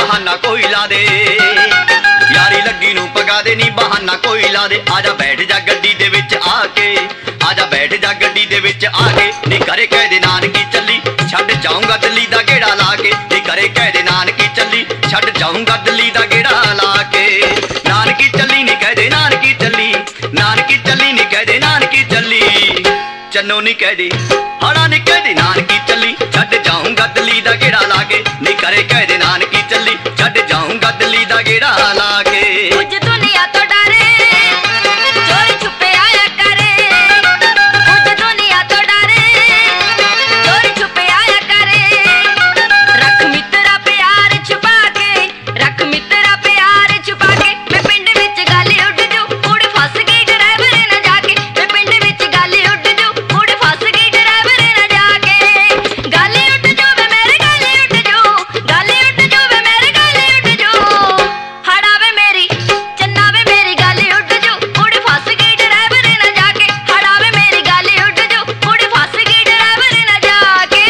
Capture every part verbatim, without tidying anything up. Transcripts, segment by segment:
बहाना कोई ला दे, यारी लगी नूं पगा दे नी बहाना कोई ला दे। आजा बैठ जा गड्डी दे विच आके, आजा बैठ जा गड्डी दे विच आके, नी करे कह दे नानकी चली छड्ड जाऊंगा दिल्ली दा गेड़ा ला के, नी करे कह दे नानकी चली छड्ड जाऊंगा दिल्ली दा गेड़ा ला के। नानकी चली नी कह दे नानकी चली, नानकी चली नी कह दे नानकी चली, चन्नो नी कह दे हड़ा नी कह दे नानकी चली छड्ड जाऊंगा दिल्ली दा गेड़ा ला के, नी करे कह दे नानकी चली छड्ड जाऊंगा दिल्ली दा गेड़ा ला के। कुछ दुनिया तो डरे चोरी छुपे आया करे, कुछ दुनिया तो डरे चोरी छुपे आया करे। रख मित्रा प्यार छुपा के, रख मित्रा प्यार छुपा के, मैं पिंड विच गल उड़ जू उड़ फस गई ड्राइवर ना जाके, मैं पिंड विच गल उड़ जू उड़ फस गई ड्राइवर ना जाके। गल उड़ जू वे मेरे गल उड़ जू, गल उड़ जू वे मेरे गल उड़ जू, हड़ा वे मेरी चन्ना वे मेरी गल उड़ जू उड़ फस गई ड्राइवर ना जाके, हड़ा वे मेरी गल उड़ जू उड़ फस गई ड्राइवर ना जाके।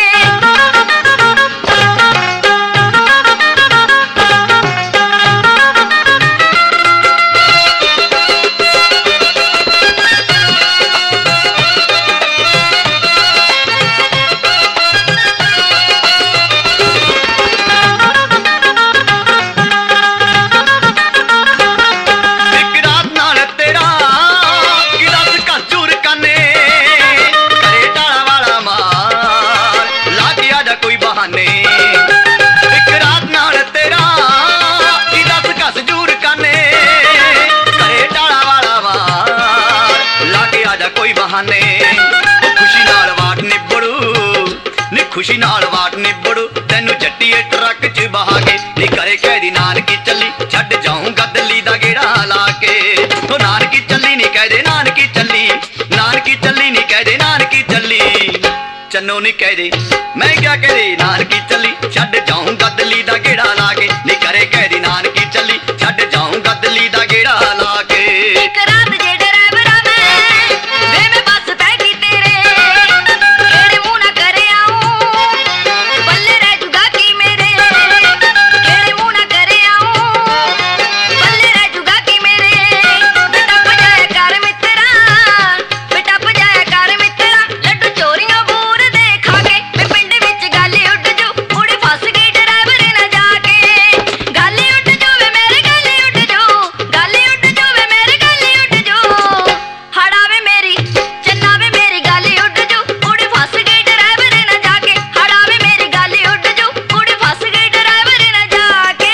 एक रात नाल तेरा की दस कसूर कने, करे टाला वाला मार ला के आजा कोई बहाने। एक रात नाल तेरा की दस कसूर कने, करे टाला वाला मार ला के आजा कोई बहाने। ओ खुशी नाल वाट निबड़ू नी खुशी नाल वाट निबड़ू, तैनू जट्टीए ट्रक च बहा के, नी करे कह दी नानकी चली छड्ड जाऊंगा दिल्ली दा गेड़ा ला के। ओ नानकी चली नी कह दे नानकी चली, नानकी चली नी कह दे नानकी चली, चन्नो नी कह दे मैं क्या कह दे नानकी चली छड्ड जाऊंगा दिल्ली दा गेड़ा ला के, नी करे कह दी नानकी चली छड्ड जाऊंगा दिल्ली दा गेड़ा ला के। एक रात जे ड्राइवरा मैं वे मैं बस बैठी तेरे, केड़े मुंह ना करे आऊं बल्ले रह जुगा की मेरे, केड़े मुंह ना करे आऊं बल्ले रह जुगा की मेरे। बेटा पजाया कर मित्रा, बेटा पजाया कर मित्रा, लड्डू चोरियां बूर दे खा के, मैं पिंड विच गल उड़ जू उड़ फस गई ड्राइवर ना जाके। गल उड़ जू वे मेरे गल उड़ जू, गल उड़ जू वे मेरे गल उड़ जू, हड़ा वे मेरी चन्ना वे मेरी गल उड़ जू उड़ फस गई ड्राइवर ना जाके, हड़ा वे मेरी गल उड़ जू उड़ फस गई ड्राइवर ना जाके।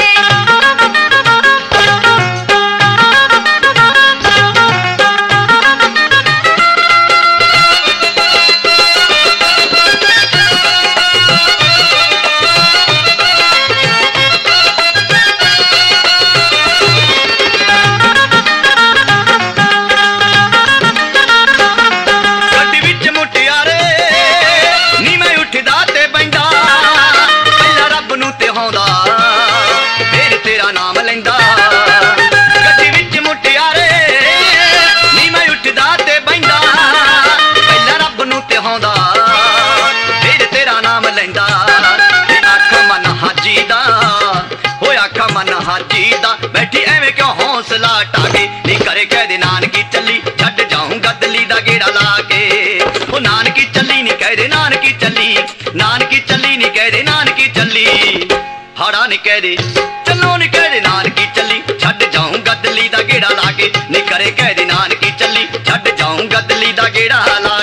ਗੱਡੀ ਵਿੱਚ ਮੁਟਿਆਰੇ ਨੀ ਮੈਂ ਉੱਠਦਾ ਤੇ ਬੈਂਦਾ, ਪਹਿਲਾਂ ਰੱਬ ਨੂੰ ਤੇ ਹੌਂਦਾ ਫੇਰ ਤੇਰਾ ਨਾਮ ਲੈਂਦਾ। ਗੱਡੀ ਵਿੱਚ ਮੁਟਿਆਰੇ ਨੀ ਮੈਂ ਉੱਠਦਾ ਤੇ ਬੈਂਦਾ, ਪਹਿਲਾਂ ਰੱਬ ਨੂੰ ਤੇ ਹੌਂਦਾ ਫੇਰ ਤੇਰਾ ਨਾਮ ਲੈਂਦਾ। ਤੇ ਆਖਾਂ ਮਨ ਹਾਜੀ ਦਾ ਹੋਇਆ ਆਖਾਂ ਮਨ ਹਾਜੀ ਦਾ, ਬੈਠੀ ਐਵੇਂ ਕਿਉਂ ਹੌਸਲਾ ਟਾਕੇ, ਨੀ करे कह दे नानकी चली छड्ड जाऊंगा दिल्ली दा गेड़ा ला के। ओ नानकी चली नी कह दे नानकी चली, नानकी चली नी कह दे नानकी चली, हड़ा नी कह दे चलो नी कह दे नानकी चली छड्ड जाऊंगा दिल्ली दा गेड़ा ला के, नी करे कह दे नानकी चली छड्ड जाऊंगा दिल्ली दा गेड़ा ला